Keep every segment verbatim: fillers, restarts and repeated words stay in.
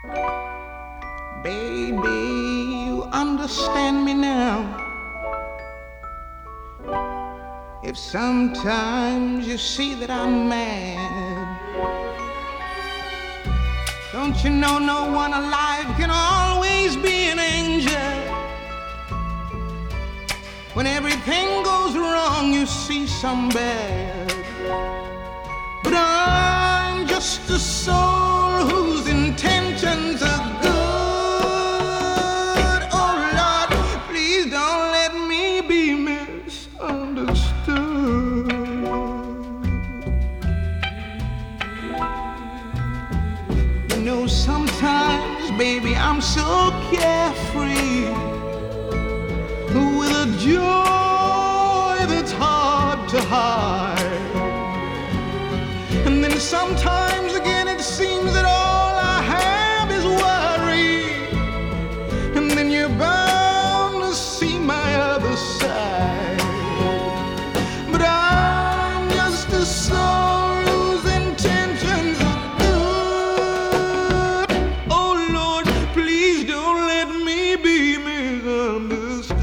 Baby, you understand me now. If sometimes you see that I'm mad, don't you know no one alive can always be an angel? When everything goes wrong, you see some bad. But I'm just a soul whose intentions are good. Oh Lord, please don't let me be misunderstood. You know, sometimes, baby, I'm so carefree, with a joy that's hard to hide. And then sometimes again it seems that all I have is worry. And then you're bound to see my other side. But I'm just a soul whose intentions are good. Oh Lord, please don't let me be misunderstood.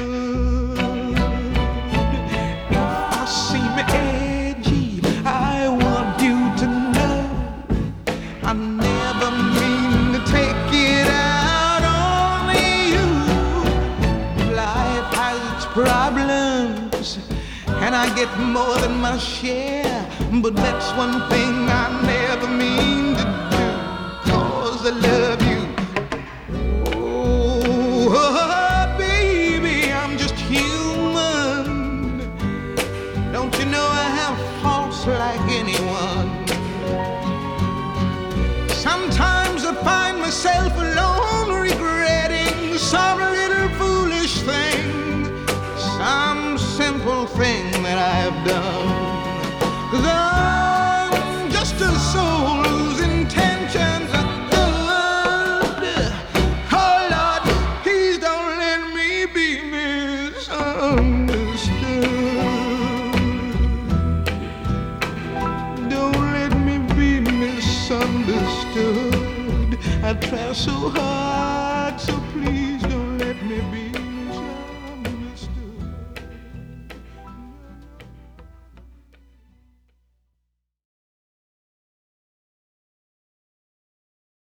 I never mean to take it out on you. Life has its problems, and I get more than my share. But that's one thing I never mean to do, 'cause I love you. Oh, baby, I'm just human. Don't you know I have faults like anyone? Sometimes I find myself alone, regretting some little foolish thing, some simple thing that I've done. 'Cause I'm just a soul whose intentions are good. Oh Lord, please don't let me be misunderstood. Don't let me be misunderstood. I try so hard